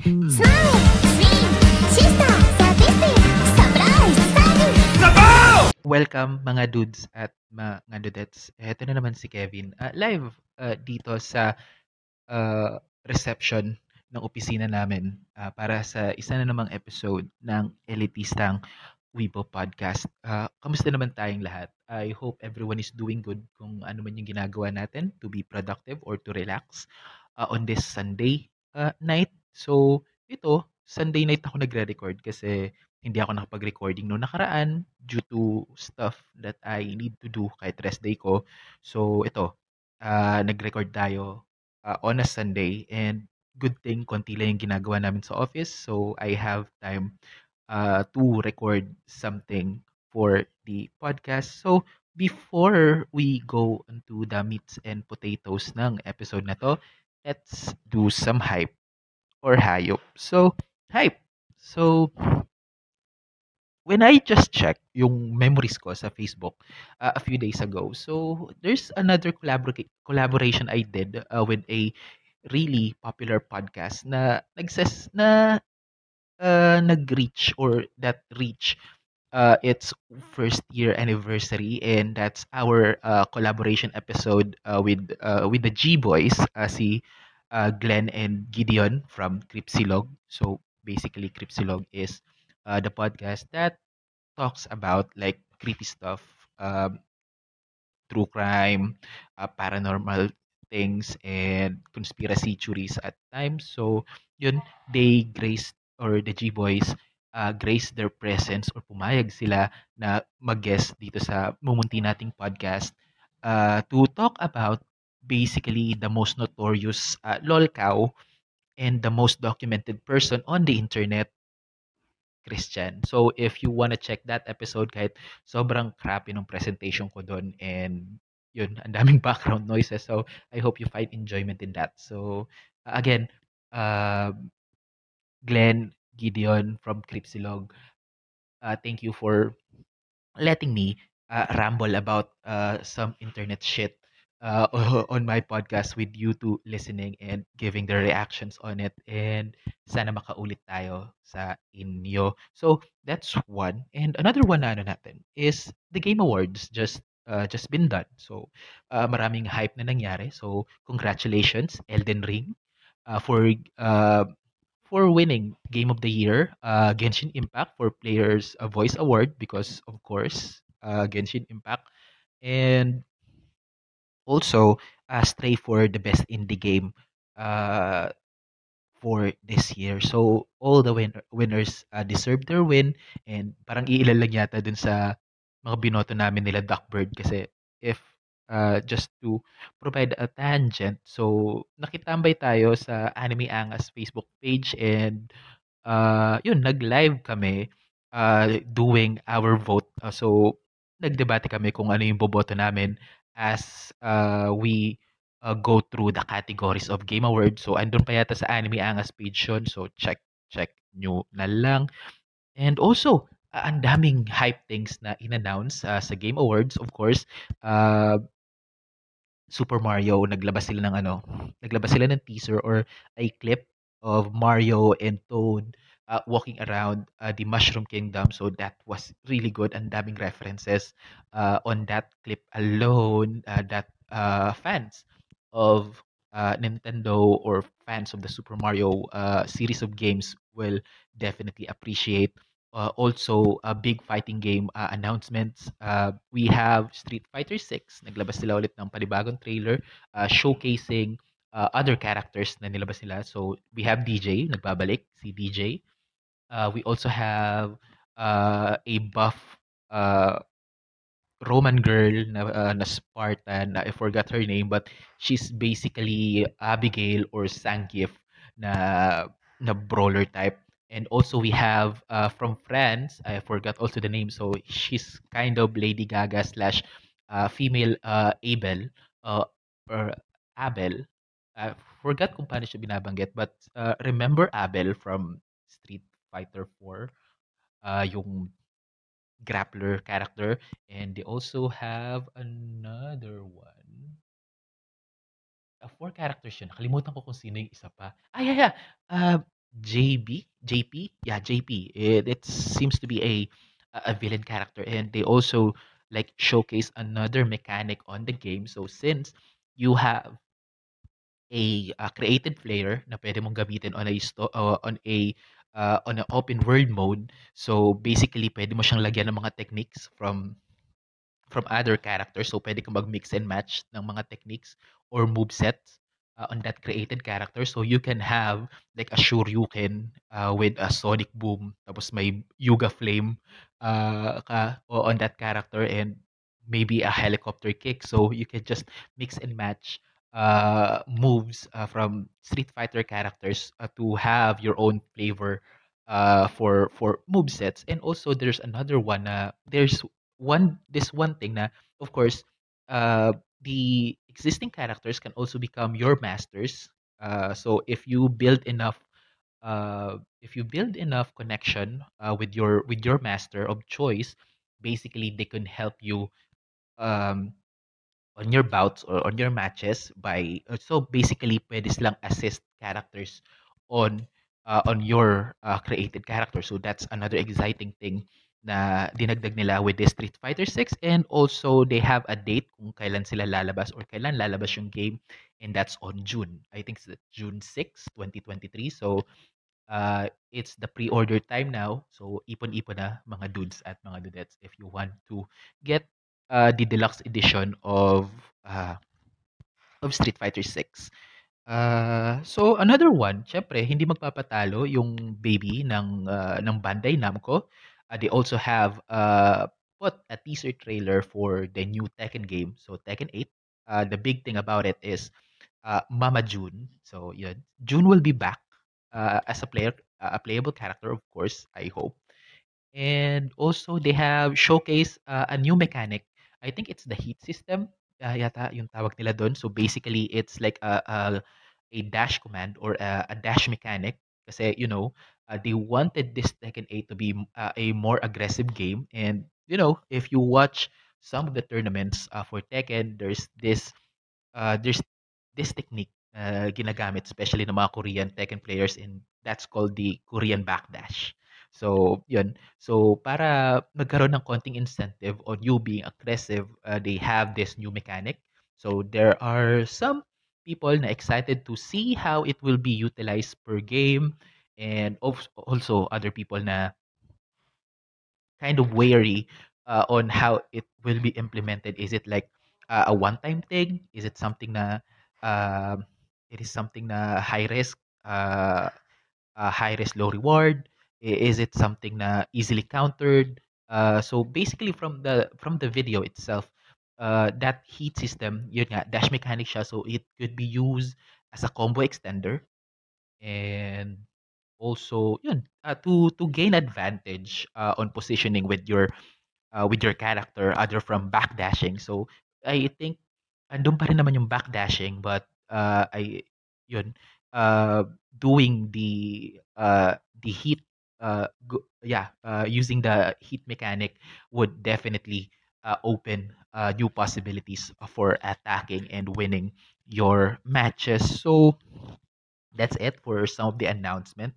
Smile, swing, sister, satisty, surprise, sudden. Welcome mga dudes at mga dudettes. Ito na naman si Kevin. Live dito sa ah, reception ng opisina namin para sa isa na namang episode ng elitistang Weibo Podcast. Kamusta naman tayong lahat? I hope everyone is doing good kung ano man yung ginagawa natin to be productive or to relax on this Sunday night. So, Sunday night ako nagre-record kasi hindi ako nakapag-recording noong nakaraan due to stuff that I need to do kahit rest day ko. So, nag-record tayo on a Sunday and good thing konti lang yung ginagawa namin sa office. So, I have time to record something for the podcast. So, before we go into the meats and potatoes ng episode na to, let's do some hype or hayop. So, hype. So, when I just checked yung memories ko sa Facebook a few days ago, so there's another collaboration I did with a really popular podcast na nag-reach or that reach its first year anniversary, and that's our collaboration episode with the G Boys, si Glenn and Gideon from Cripsilog. So basically, Cripsilog is the podcast that talks about like creepy stuff, um, true crime, paranormal things, and conspiracy theories at times. So, yun, they graced, or the G-Boys, graced their presence or pumayag sila na mag-guest dito sa mumunti nating podcast to talk about basically the most notorious lolcow and the most documented person on the internet, Christian. So if you wanna check that episode, kahit sobrang crappy nung presentation ko dun, and yun, ang daming background noises. So I hope you find enjoyment in that. So again, uh, Glenn, Gideon from Cripsilog, thank you for letting me ramble about some internet shit on my podcast with you two listening and giving their reactions on it. And sana makaulit tayo sa inyo. So that's one. And another one na ano natin is the Game Awards just been done. So maraming hype na nangyari. So congratulations Elden Ring uh, for uh, for winning Game of the Year, Genshin Impact for Players Voice Award because of course, Genshin Impact, and also Stray for the best indie game uh, for this year. So all the winners deserve their win, and parang iilan lang yata dun sa mga binoto namin nila Duckbird kasi if just to provide a tangent, so nakitambay tayo sa Anime Angas Facebook page, and yun, nag-live kami, doing our vote. So, nagdebate kami kung ano yung boboto namin as we go through the categories of Game Awards. So, andun pa yata sa Anime Angas page yun. So, check nyo na lang. And also, ang daming hype things na in-announce sa Game Awards. Of course, uh, Super Mario, naglabas sila ng teaser or a clip of Mario and Toad walking around the Mushroom Kingdom. So that was really good. Ang daming references on that clip alone that fans of Nintendo or fans of the Super Mario series of games will definitely appreciate. Also, big fighting game announcements. We have Street Fighter 6. Naglabas sila ulit ng panibagong trailer showcasing other characters na nilabas nila. So, we have DJ, nagbabalik si DJ. We also have a buff uh, Roman girl na Spartan, na I forgot her name, but she's basically Abigail or Zangief na brawler type. And also we have from France, I forgot also the name, so she's kind of Lady Gaga slash female Abel or Abel. I forgot kung paano siya binabanggit, but remember Abel from Street Fighter 4, yung grappler character, and they also have another one. Four characters yun. Nakalimutan ko kung sino yung isa pa. Yeah. JP, yeah, JP. It seems to be a villain character, and they also like showcase another mechanic on the game. So since you have a created player na pwede mong gamitin on a open world mode, so basically pwede mo siyang lagyan ng mga techniques from other characters. So, pwede kang mag-mix and match ng mga techniques or movesets on that created character. So, you can have like a Shoryuken with a Sonic Boom, tapos may Yuga Flame on that character and maybe a helicopter kick. So, you can just mix and match moves from Street Fighter characters to have your own flavor for movesets. And also, there's another one. There's one thing na of course the existing characters can also become your masters. So if you build enough connection with your master of choice, basically they can help you um, on your bouts or on your matches by so basically pwede silang assist characters on your created character. So that's another exciting thing na dinagdag nila with this Street Fighter 6, and also they have a date kung kailan sila lalabas or kailan lalabas yung game, and that's on June. I think it's June 6, 2023. So it's the pre-order time now. So ipon-ipon na mga dudes at mga dudettes if you want to get the deluxe edition uh, of Street Fighter 6. So another one, syempre hindi magpapatalo yung baby ng Bandai Namco. They also have put a teaser trailer for the new Tekken game. So Tekken 8. The big thing about it is Mama June. So yun, June will be back as a playable character, of course. I hope. And also they have showcased a new mechanic. I think it's the heat system. Yata yung tawag nila doon. So basically it's like a dash command or a dash mechanic kasi they wanted this Tekken 8 to be a more aggressive game, and if you watch some of the tournaments for Tekken, there's this technique ginagamit especially ng mga Korean Tekken players, and that's called the Korean backdash. So, yun. So, para magkaroon ng konting incentive on you being aggressive, they have this new mechanic. So, there are some people na excited to see how it will be utilized per game, and also other people na kind of wary on how it will be implemented. Is it like a one-time thing? Is it something na um high risk, high risk, low reward? Is it something na easily countered? So basically, from the video itself, that heat system, yun nga, dash mechanic siya, so it could be used as a combo extender, and also yun to gain advantage on positioning with your character other from backdashing. So I think andun pa rin naman yung backdashing, but I yun doing the heat using the heat mechanic would definitely open new possibilities for attacking and winning your matches. So that's it for some of the announcement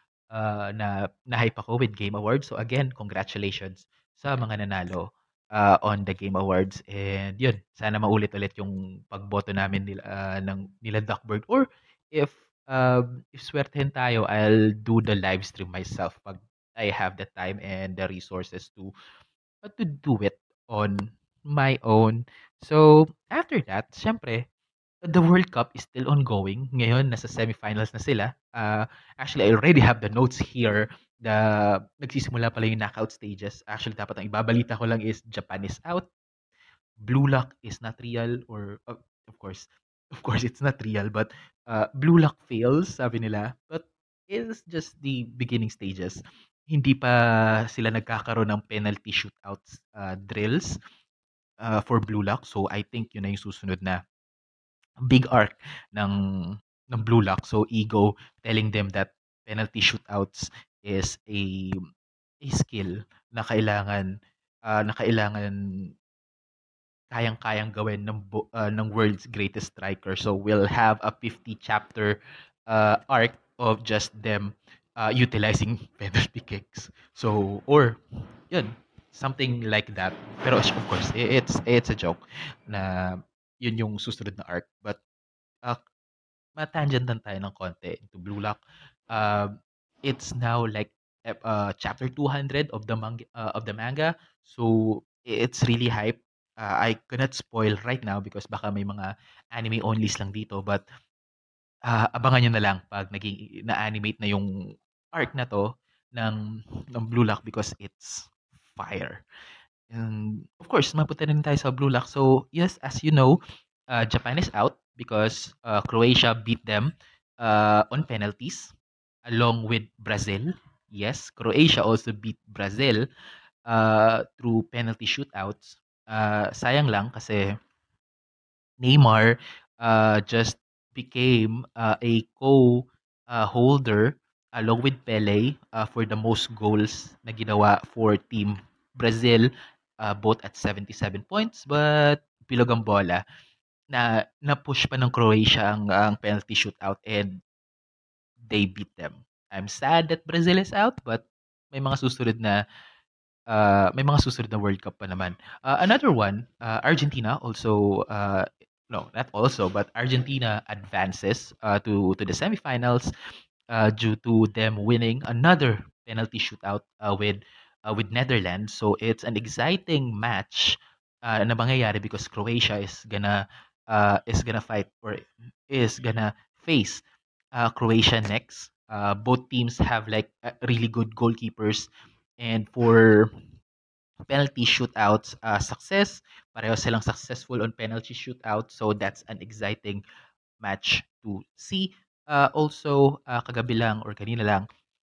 na-hype ako with Game Awards. So again, congratulations sa mga nanalo on the Game Awards. And yun, sana maulit-ulit yung pagboto namin nila Duckburg. Or if swertehin tayo, I'll do the live stream myself pag I have the time and the resources to do it on my own. So after that, syempre, the World Cup is still ongoing. Ngayon, nasa semifinals na sila. Actually, I already have the notes here. Nagsisimula pala yung knockout stages. Actually, dapat ang ibabalita ko lang is Japan is out. Blue Lock is not real, or of course, it's not real, but Blue Lock fails, sabi nila. But it's just the beginning stages. Hindi pa sila nagkakaroon ng penalty shootouts drills for Blue Lock. So I think yun na yung susunod na big arc ng Blue Lock. So Ego telling them that penalty shootouts is a skill na kailangan kayang-kayang gawin ng world's greatest striker. So we'll have a 50 chapter arc of just them utilizing penalty kicks. So, or yun, something like that. Pero of course, it's a joke na yun yung susunod na arc. But uh, matangentan tayo ng konti into Blue Lock. It's now like chapter 200 of the manga. So it's really hype. I cannot spoil right now because baka may mga anime onlys lang dito, but abangan niyo na lang 'pag naging na-animate na yung arc na 'to ng Blue Lock because it's fire. And of course, mapunta rin tayo sa Blue Lock. So, yes, as you know, Japan is out because Croatia beat them on penalties along with Brazil. Yes, Croatia also beat Brazil through penalty shootouts. Sayang lang kasi Neymar just became a co-holder along with Pele for the most goals na ginawa for Team Brazil, both at 77 points, but bilog ang bola na na-push pa ng Croatia ang penalty shootout and they beat them. I'm sad that Brazil is out, but may mga susunod na World Cup pa naman. Another one, Argentina also, no, not also, but Argentina advances to the semifinals due to them winning another penalty shootout with Netherlands. So it's an exciting match na mangyayari because Croatia is gonna fight or is gonna face Croatia next. Both teams have like really good goalkeepers, and for penalty shootouts success, pareho silang successful on penalty shootout. So that's an exciting match to see. Also, kagabi lang or kanina lang,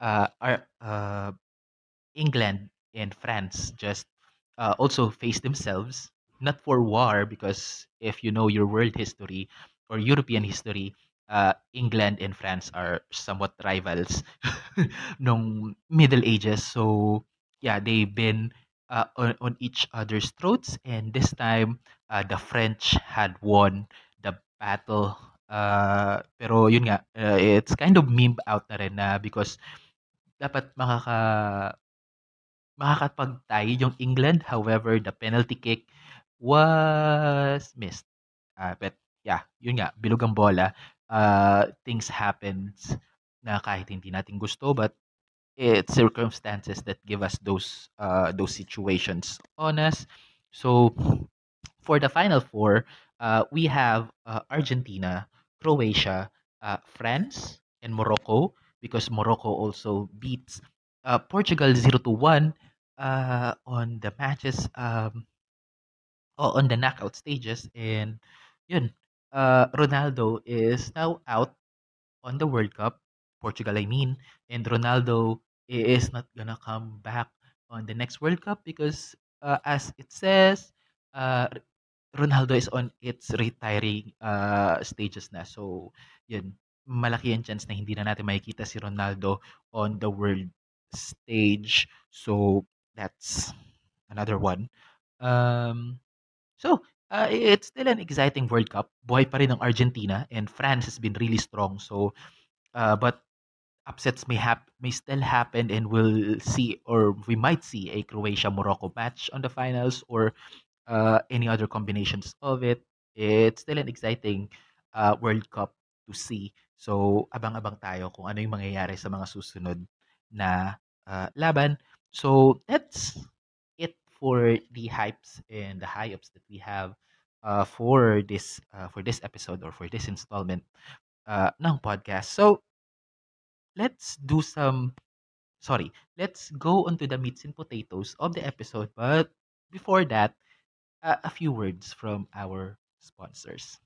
England and France just also face themselves, not for war, because if you know your world history or European history, England and France are somewhat rivals nung Middle Ages. So, yeah, they've been on each other's throats, and this time, the French had won the battle. Pero yun nga, it's kind of meme out na rin na because dapat makakapag-tie yung England. However, the penalty kick was missed. But yeah, yun nga, bilog ang bola. Things happens na kahit hindi natin gusto, but it's circumstances that give us those situations on us. So for the final four, we have Argentina, Croatia, France, and Morocco because Morocco also beats Portugal 0-1 on the matches on the knockout stages, and yun, Ronaldo is now out on the World Cup, Portugal I mean, and Ronaldo is not gonna come back on the next World Cup because as it says, uh, Ronaldo is on its retiring stages na. So, yun, malaki ang chance na hindi na natin makikita si Ronaldo on the world stage. So, that's another one. Um, it's still an exciting World Cup. Buhay pa rin ang Argentina and France has been really strong. So, but upsets may still happen, and we'll see, or we might see a Croatia Morocco match on the finals, or any other combinations of it. It's still an exciting World Cup to see. So, abang-abang tayo kung ano yung mangyayari sa mga susunod na laban. So, that's it for the hypes and the high-ups that we have for this episode or for this installment ng podcast. So, let's do some sorry, let's go on to the meats and potatoes of the episode. But before that, a few words from our sponsors.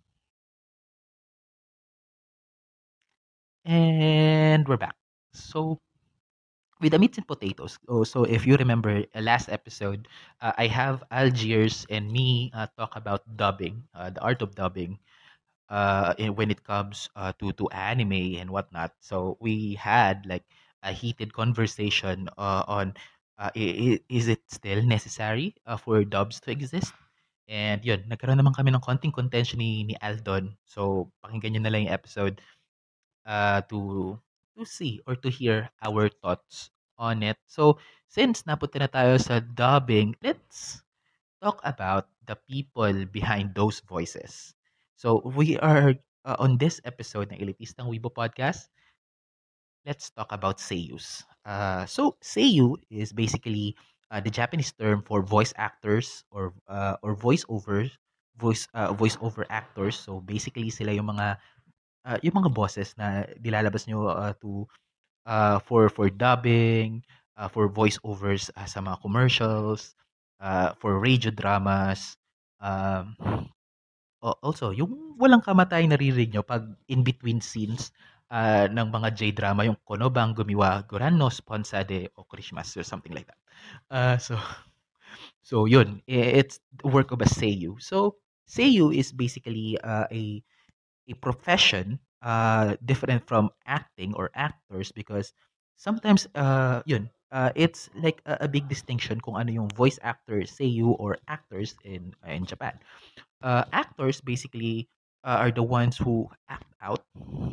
And we're back. So, with the meats and potatoes, so if you remember last episode, I have Algiers and me talk about dubbing, the art of dubbing, when it comes to anime and whatnot. So we had like a heated conversation on is it still necessary for dubs to exist? And yun, nagkaroon naman kami ng konting contention ni Aldon. So pakinggan nyo na lang yung episode to to see or to hear our thoughts on it. So, since napunta na tayo sa dubbing, let's talk about the people behind those voices. So, we are on this episode ng Elitistang Weibo Podcast. Let's talk about seiyus. So, seiyu is basically the Japanese term for voice actors or voiceovers, voiceover actors. So, basically sila yung mga bosses na nilalabas nyo for dubbing, for voiceovers sa mga commercials, for radio dramas, um, also yung walang kamatay naririnig nyo 'pag in between scenes, ng mga J-drama yung "Kono gumiwa goran no sponsade o Christmas" or something like that. So so yun, it's the work of a seiyuu. So, seiyuu is basically, a profession different from acting or actors because sometimes it's like a big distinction kung ano yung voice actor, seiyuu or actors in Japan. Actors basically are the ones who act out.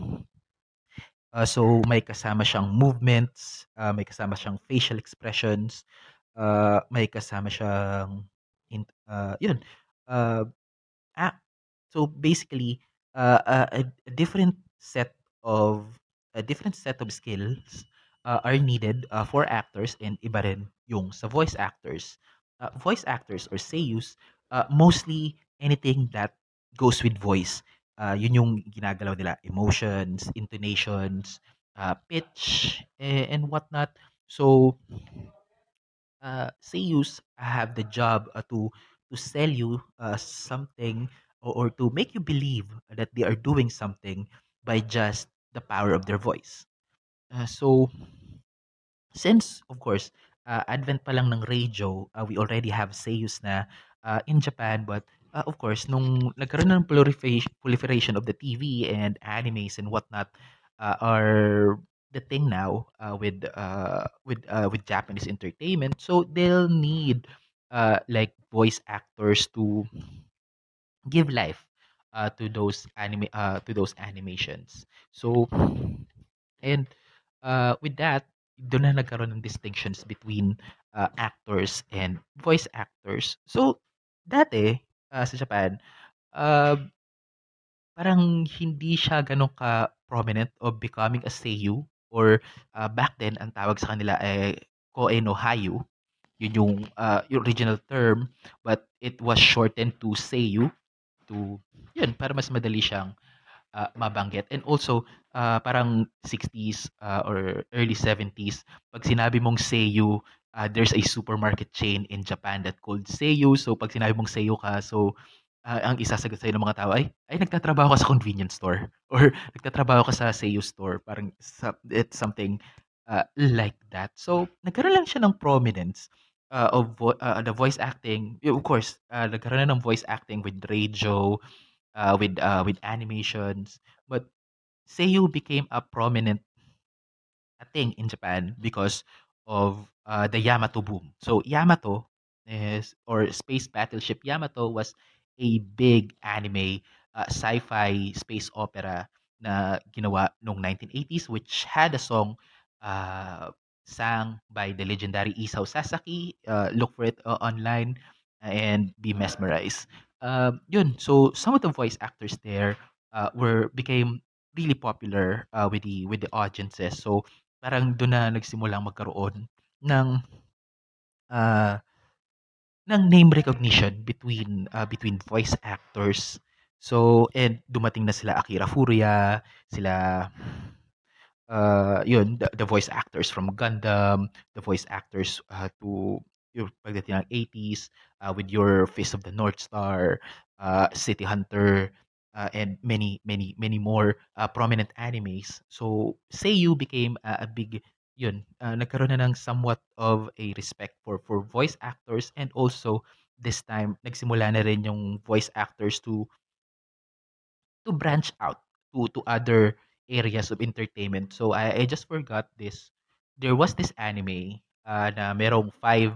So may kasama siyang movements, may kasama siyang facial expressions, may kasama siyang yun, uh, act. So basically, a different set of skills are needed for actors and iba rin yung sa voice actors. Voice actors or seiyus, mostly anything that goes with voice. Yun yung ginagalaw nila, emotions, intonations, pitch, and whatnot. So, seiyus have the job to sell you something or to make you believe that they are doing something by just the power of their voice. So since of course advent pa lang ng radio, we already have seiyus na in Japan, but of course nung nagkaroon ng proliferation of the TV and animes and whatnot, are the thing now with Japanese entertainment. So they'll need like voice actors to give life to those animations. So and with that, doon na nagkaroon ng distinctions between actors and voice actors. So, dati, sa Japan, uh, parang hindi siya gano'n ka-prominent of becoming a seiyuu or back then, ang tawag sa kanila ay koe no hayu. Yun yung original term, but it was shortened to seiyuu to, yun, para mas madali siyang mabanggit. And also, parang 60s or early 70s, pag sinabi mong Seiyu, there's a supermarket chain in Japan that called Seiyu. So, pag sinabi mong Seiyu ka, so, ang isasagot sa'yo ng mga tao ay nagtatrabaho ka sa convenience store or nagtatrabaho ka sa Seiyu store. Parang it's something like that. So, nagkaroon lang siya ng prominence the voice acting. Of course, nagkaroon na ng voice acting with radio, with animations. But Seiyu became a prominent thing in Japan because of the Yamato boom. So Yamato is or Space Battleship Yamato was a big anime sci-fi space opera na ginawa noong 1980s, which had a song uh, sang by the legendary Isao Sasaki. Look for it online and be mesmerized. Yun. So some of the voice actors there were became really popular with the audiences. So parang dun na nagsimulang magkaroon ng ah, name recognition between voice actors. So and dumating na sila Akira Furuya, sila yun, the voice actors from Gundam, the voice actors to yung pagdating ng 80s with your Fist of the North Star, City Hunter, and many more prominent animes. So Seiyu became a big yun, nagkaroon na ng somewhat of a respect for voice actors, and also this time nagsimula na rin yung voice actors to branch out to other areas of entertainment. So I just forgot this. There was this anime na merong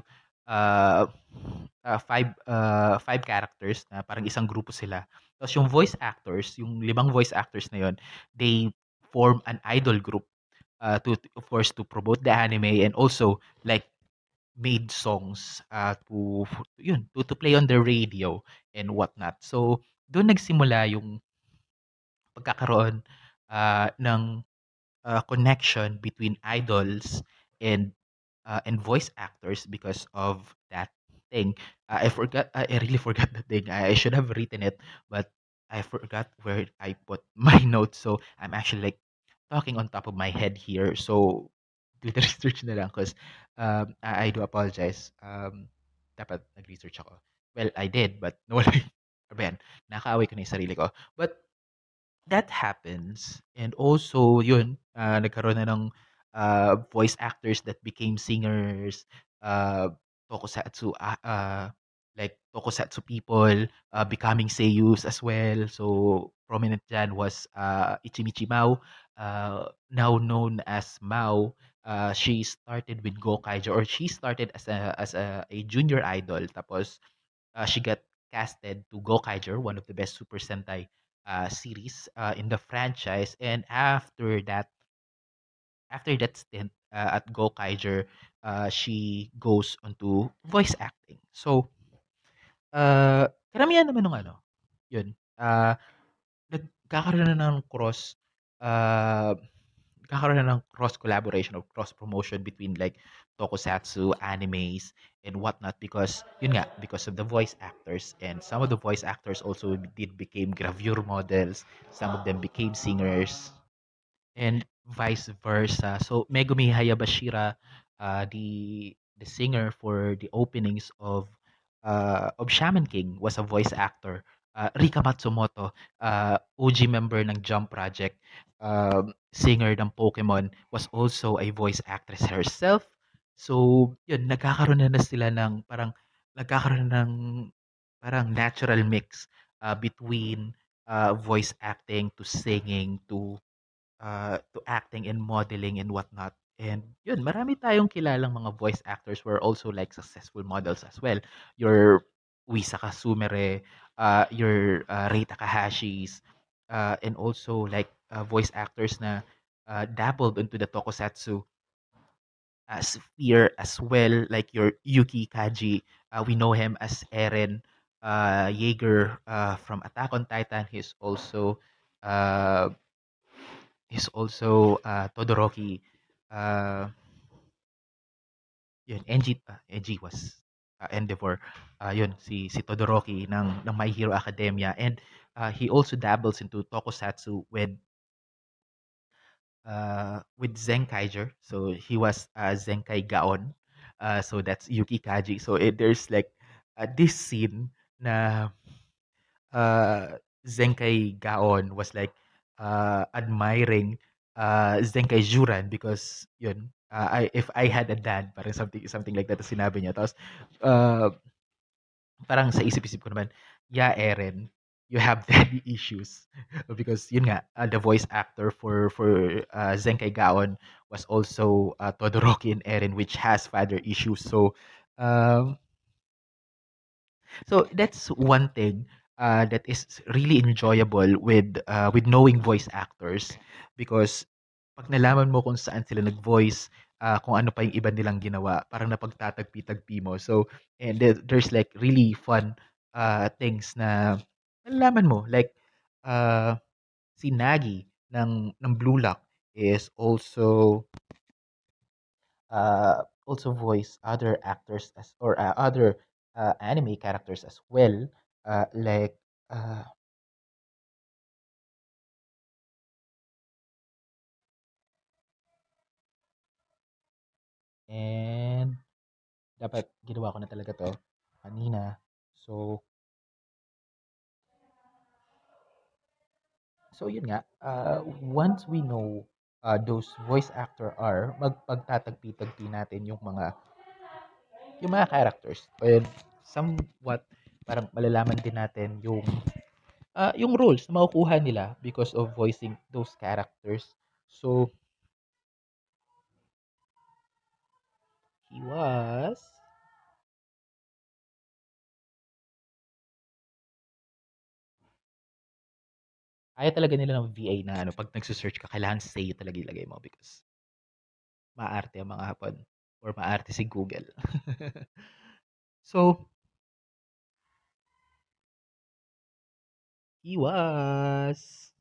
five characters na parang isang grupo sila. Tapos yung voice actors, yung limang voice actors na yon, they form an idol group. of course, to promote the anime, and also like made songs yun, to play on the radio and whatnot. So, doon nagsimula yung pagkakaroon ng connection between idols and and voice actors because of that thing. I really forgot the thing. I should have written it, but I forgot where I put my notes. So I'm actually like talking on top of my head here. So do the research na lang because I do apologize. Dapat nag-research ako. Well, I did, but nawala yung, ano ba yan? Nakaaway ko na yung sarili ko. But that happens, and also yun, nagkaroon na ng, voice actors that became singers, uh, tokusatsu, like tokusatsu people, becoming seiyus as well. So, prominent diyan was, Ichimichi Mao, now known as Mao. She started with Gokaiger, or she started as a junior idol, tapos she got casted to Gokaiger, one of the best Super Sentai series in the franchise. And after that stint at Gokaiger, she goes onto voice acting. So, karamihan naman ng ano, yun, nagkakaroon na ng uh, nagkakaroon na ng cross collaboration or cross promotion between like tokusatsu, animes, and whatnot, because yun nga, because of the voice actors, and some of the voice actors also did became gravure models, some of them became singers, and vice versa. So Megumi Hayabashira, the singer for the openings of Shaman King, was a voice actor. Rika Matsumoto, OG member ng Jump Project, singer ng Pokemon, was also a voice actress herself. So, yun, nagkakaroon ng parang natural mix between voice acting to singing to acting and modeling and whatnot. And yun, marami tayong kilalang mga voice actors were also like successful models as well. Your Wisa Kasumere, your Rei Takahashis, and also like voice actors na dabbled into the tokusatsu sphere as well, like your Yuki Kaji. We know him as Eren Yeager from Attack on Titan. Uh, he's also Todoroki. Uh, yun, NG was Endeavor. Yun, si Todoroki ng My Hero Academia. And he also dabbles into tokusatsu with Zenkaiger. So he was Zenkai Gaon. So that's Yuki Kaji. So there's like this scene na Zenkai Gaon was like admiring Zenkai Juran because yun, if I had a dad, parang something like that na sinabi niya. Tapos uh, parang sa isip-isip ko naman, yeah, Eren, you have daddy issues. Because yun nga, the voice actor for Zenkai Gaon was also Todoroki and Eren, which has father issues. Um, so that's one thing that is really enjoyable with knowing voice actors, because pag nalaman mo kung saan sila nag-voice, kung ano pa yung iba nilang ginawa, parang napagtatagpi-tagpi mo. So, and there's like really fun things na nalalaman mo. Like, uh, si Nagi ng Blue Lock is also voice other actors as or other anime characters as well, like uh, and dapat ginawa ko na talaga to kanina. So yun nga, once we know those voice actor are, magpagtatagpi-tagpi natin yung mga characters, and somewhat parang malalaman din natin yung roles na makukuha nila because of voicing those characters. So he was ayaw talaga nila ng VA na ano, 'pag nagse-search ka kailangan sa'yo talaga ilagay mo because maarte ang mga Hapon or maarte si Google. So, iwas.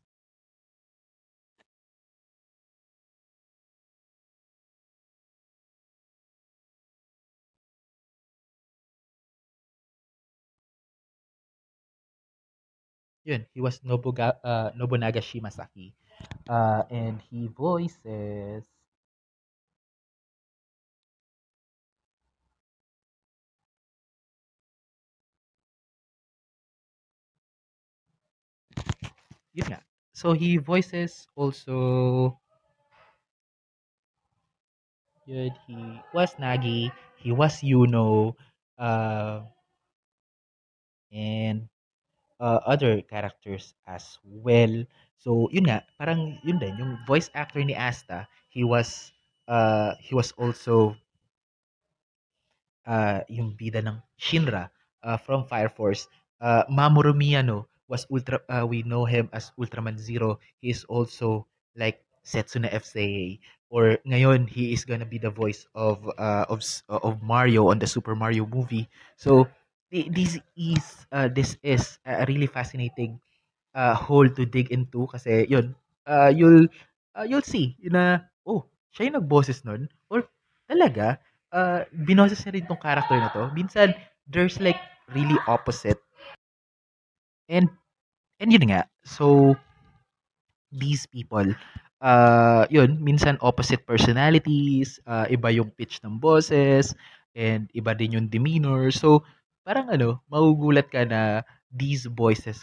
Yun, he was Nobunaga Shimasaki. And he voices, yun nga. So he voices also, yun, he was Nagi, he was Yuno, uh, and other characters as well. So yun nga, parang yun din, yung voice actor ni Asta, he was also yung bida ng Shinra from Fire Force. Mamoru Miyano was we know him as Ultraman Zero. He is also like Setsuna FCA, or ngayon he is gonna be the voice of Mario on the Super Mario movie. So this is a really fascinating hole to dig into kasi yun, you'll see na, oh, siya yung nagboses nun or talaga, binoses niya rin 'tong character na 'to. Minsan, there's like really opposite and yun nga, so these people, yun, minsan opposite personalities, iba yung pitch ng boses, and iba din yung demeanor. So, parang ano, magugulat ka na these voices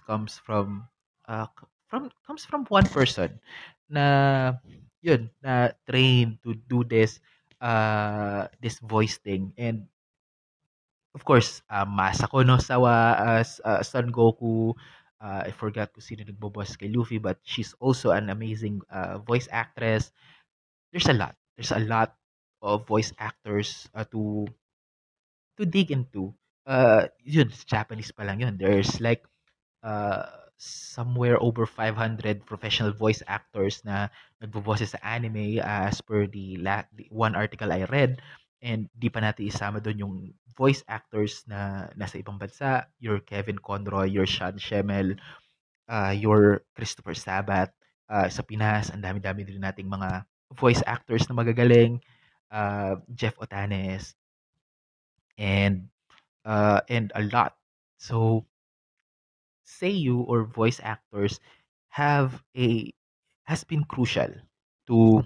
comes from one person na yun, na trained to do this voice thing. And of course, Masako no Sawa as Son Goku. I forgot kung sino nagbo-boss kay Luffy, but she's also an amazing voice actress. There's a lot. There's a lot of voice actors to dig into. Yun, sa Japanese pa lang yun. There's like somewhere over 500 professional voice actors na nagboboses sa anime as per the one article I read. And di pa natin isama doon yung voice actors na nasa ibang bansa, your Kevin Conroy, your Sean Schemmel, your Christopher Sabat. Sa Pinas, ang dami-dami din nating mga voice actors na magagaling. Jeff Otanes, and a lot. So, Seiyu or voice actors have a has been crucial to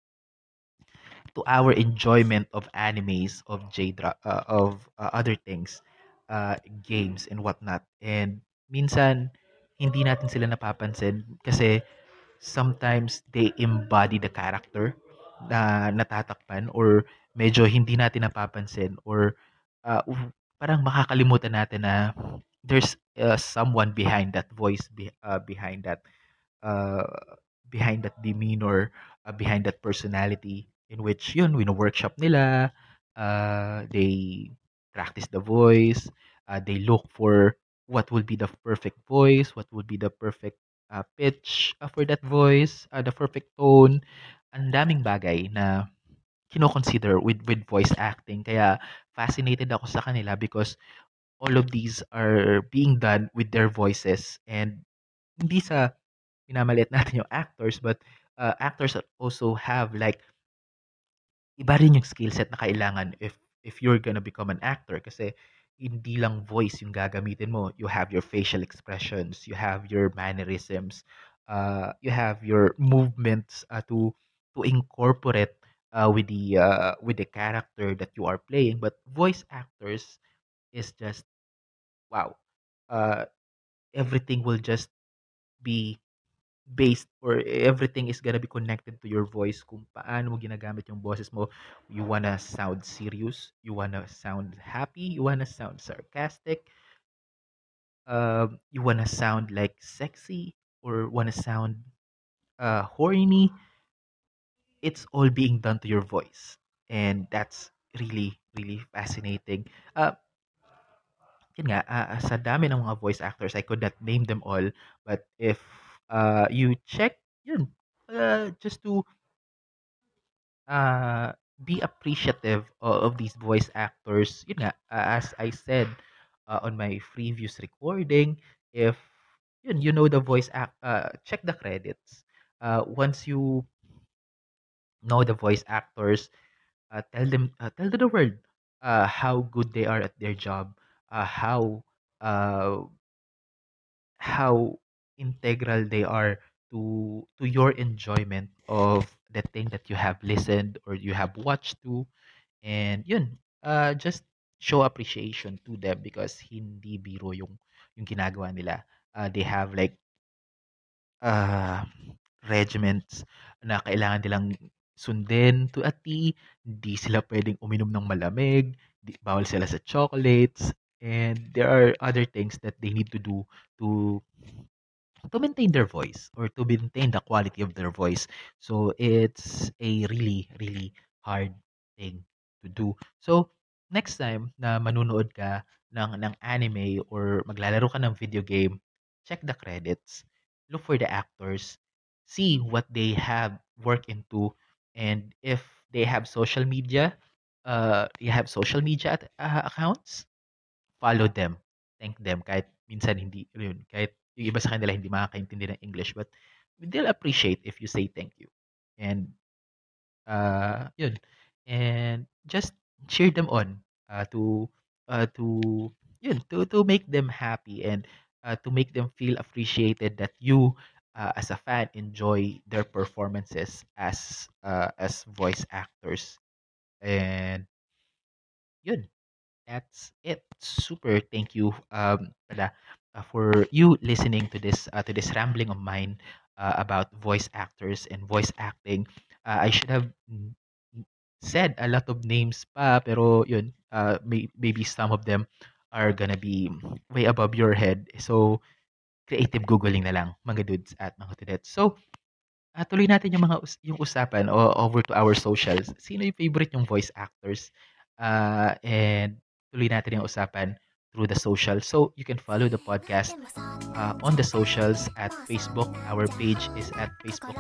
our enjoyment of animes, of of other things, games and whatnot. And minsan hindi natin sila napapansin kasi sometimes they embody the character na natatakpan, or medyo hindi natin napapansin, or parang makakalimutan natin na there's someone behind that voice, uh, behind that demeanor, behind that personality, in which yun, wino-workshop nila, they practice the voice, they look for what would be the perfect voice, what would be the perfect pitch for that voice, the perfect tone. Ang daming bagay na kino-consider with voice acting. Kaya fascinated ako sa kanila because all of these are being done with their voices, and hindi sa minamaliit natin yung actors, but actors also have like iba rin yung skill set na kailangan if you're gonna become an actor, kasi hindi lang voice yung gagamitin mo. You have your facial expressions, you have your mannerisms, you have your movements to incorporate with the character that you are playing. But voice actors is just wow. Uh, Everything will just be based, or everything is gonna be connected to your voice, kung paano mo ginagamit yung boses mo. You wanna sound serious, you wanna sound happy, you wanna sound sarcastic, you wanna sound like sexy, or wanna sound horny. It's all being done to your voice, and that's really really fascinating. Yun nga, sa dami ng mga voice actors, I could not name them all, but if you check, yun, just to be appreciative of these voice actors. Yun nga, as I said on my previous recording, if you know the voice act, check the credits. Once you know the voice actors, tell to the world how good they are at their job, uh, how integral they are to your enjoyment of the thing that you have listened or you have watched to. And yun, just show appreciation to them because hindi biro yung ginagawa nila. They have like uh, regiments na kailangan nilang sundin to a T. Hindi sila pwedeng uminom ng malamig, bawal sila sa chocolates, and there are other things that they need to do to maintain their voice or to maintain the quality of their voice. So it's a really, really hard thing to do. So next time na manunood ka ng anime or maglalaro ka ng video game, check the credits, look for the actors, see what they have worked into, and if they have social media, accounts, follow them, thank them kahit minsan hindi yun, kahit yung iba sa kanila hindi makakaintindi ng English, but they'll appreciate if you say thank you. And yun. And just cheer them on to yun to make them happy and to make them feel appreciated that you as a fan enjoy their performances as voice actors. And yun. That's it. Super. Thank you pala, for you listening to this rambling of mine about voice actors and voice acting. I should have said a lot of names pa pero yun maybe some of them are gonna be way above your head. So creative googling na lang mga dudes at mga tudets. So tuloy natin yung yung usapan over to our socials. Sino yung favorite yung voice actors? And tuloy natin yung usapan through the social. So you can follow the podcast on the socials at Facebook. Our page is at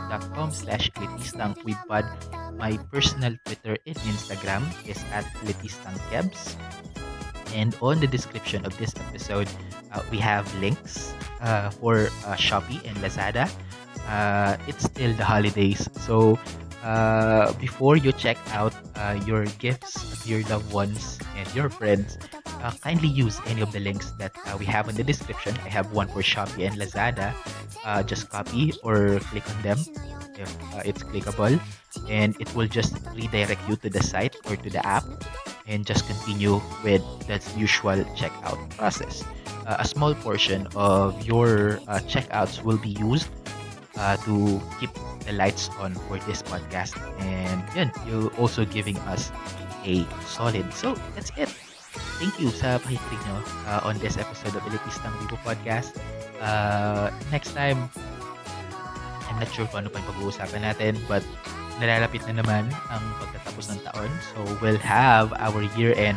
facebook.com/letistangwithpod. My personal Twitter and Instagram is at letistangkebs. And on the description of this episode, we have links for Shopee and Lazada. It's still the holidays, so before you check out your gifts to your loved ones and your friends, kindly use any of the links that we have in the description. I have one for Shopee and Lazada. Just copy or click on them if it's clickable, and it will just redirect you to the site or to the app and just continue with the usual checkout process. A small portion of your checkouts will be used to keep the lights on for this podcast. And yun, you're also giving us a solid. So, that's it. Thank you sa pakikinig nyo on this episode of Elitistang Vivo Podcast. Next time, I'm not sure kung ano pa yung pag-uusapan natin, but nalalapit na naman ang pagtatapos ng taon. So, we'll have our year-end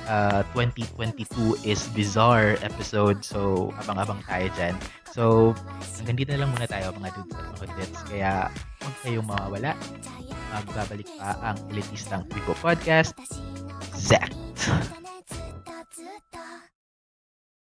2022 is Bizarre episode. So, abang-abang tayo dyan. So, hanggang dito na lang muna tayo mga dudes at mga dudes. Kaya, huwag kayong mawawala. Magbabalik pa ang Elitistang Vivo Podcast. Zach!